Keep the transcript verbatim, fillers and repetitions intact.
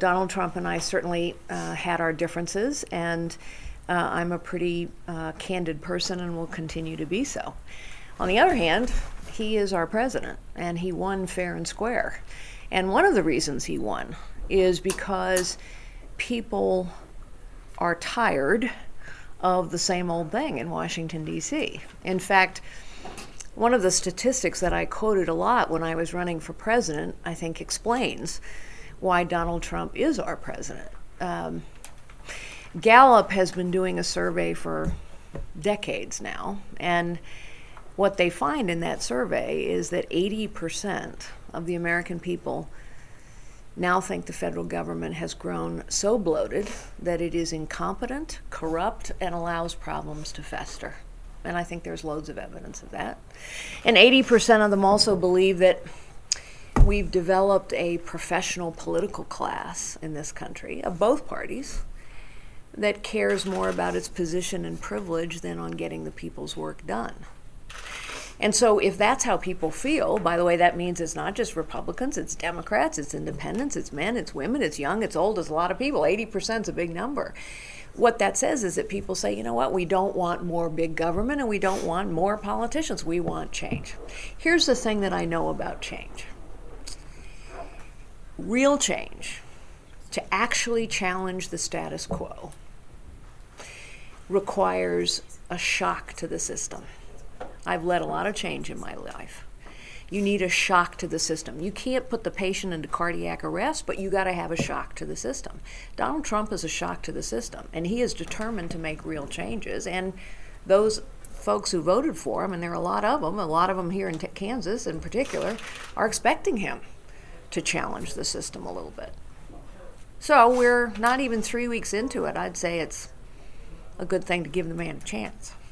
Donald Trump and I certainly uh, had our differences, and uh, I'm a pretty uh, candid person and will continue to be so. On the other hand, he is our president, and he won fair and square. And one of the reasons he won is because people are tired of the same old thing in Washington, D C. In fact, one of the statistics that I quoted a lot when I was running for president, I think explains why Donald Trump is our president. Um, Gallup has been doing a survey for decades now, and what they find in that survey is that eighty percent of the American people now think the federal government has grown so bloated that it is incompetent, corrupt, and allows problems to fester. And I think there's loads of evidence of that. And eighty percent of them also believe that we've developed a professional political class in this country, of both parties, that cares more about its position and privilege than on getting the people's work done. And so if that's how people feel, by the way, that means it's not just Republicans, it's Democrats, it's independents, it's men, it's women, it's young, it's old, it's a lot of people. eighty percent is a big number. What that says is that people say, you know what, we don't want more big government and we don't want more politicians. We want change. Here's the thing that I know about change. Real change, to actually challenge the status quo, requires a shock to the system. I've led a lot of change in my life. You need a shock to the system. You can't put the patient into cardiac arrest, but you got to have a shock to the system. Donald Trump is a shock to the system, and he is determined to make real changes. And those folks who voted for him, and there are a lot of them, a lot of them here in Kansas in particular, are expecting him to challenge the system a little bit. So we're not even three weeks into it. I'd say it's a good thing to give the man a chance.